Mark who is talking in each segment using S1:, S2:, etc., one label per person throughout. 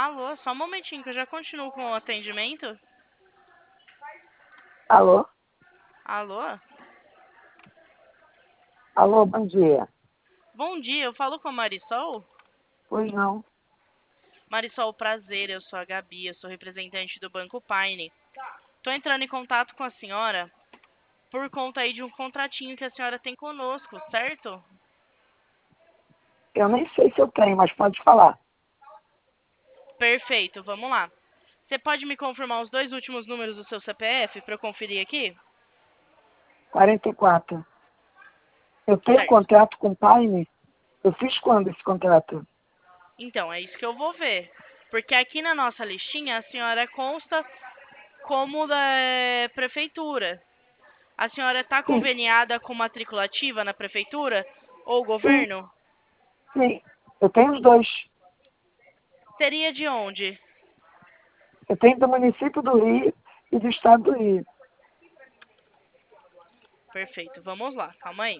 S1: Alô, só um momentinho que eu já continuo com o atendimento.
S2: Alô?
S1: Alô?
S2: Alô, bom dia.
S1: Bom dia, eu falo com a Marisol?
S2: Pois não.
S1: Marisol, prazer, eu sou a Gabi, eu sou representante do Banco Paine. Tô entrando em contato com a senhora por conta aí de um contratinho que a senhora tem conosco, certo?
S2: Eu nem sei se eu tenho, mas pode falar.
S1: Perfeito, vamos lá. Você pode me confirmar os dois últimos números do seu CPF para eu conferir aqui?
S2: 44. Eu tenho um
S1: Certo.
S2: contrato com o Paine? Eu fiz quando esse contrato?
S1: Então, é isso que eu vou ver. Porque aqui na nossa listinha a senhora consta como da prefeitura. A senhora está
S2: Sim,
S1: conveniada com matrícula ativa na prefeitura ou
S2: sim,
S1: governo?
S2: sim. Eu tenho os dois.
S1: Seria de onde?
S2: Eu tenho do município do Rio e do estado do Rio.
S1: Perfeito, vamos lá, calma aí.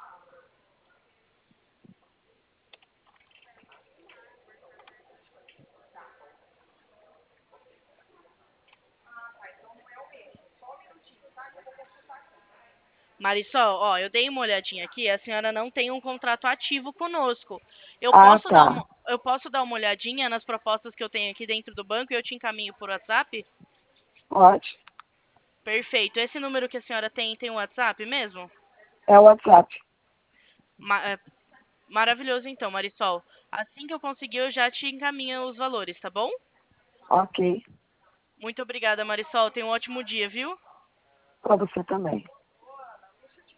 S1: Marisol, ó, eu dei uma olhadinha aqui, a senhora não tem um contrato ativo conosco. Eu
S2: Ah,
S1: posso dar
S2: tá.
S1: uma, eu posso dar uma olhadinha nas propostas que eu tenho aqui dentro do banco e eu te encaminho por WhatsApp?
S2: Pode.
S1: Perfeito. Esse número que a senhora tem um WhatsApp mesmo?
S2: É o WhatsApp.
S1: É, maravilhoso então, Marisol. Assim que eu conseguir, eu já te encaminho os valores, tá bom?
S2: Ok.
S1: Muito obrigada, Marisol. Tenha um ótimo dia, viu?
S2: Para você também.